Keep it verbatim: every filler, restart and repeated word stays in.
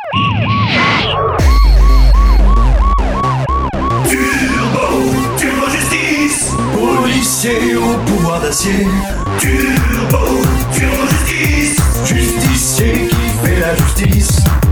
Turbo, Turbo Justice. Policier au pouvoir d'acier. Turbo, Turbo Justice. Justicier qui fait la justice.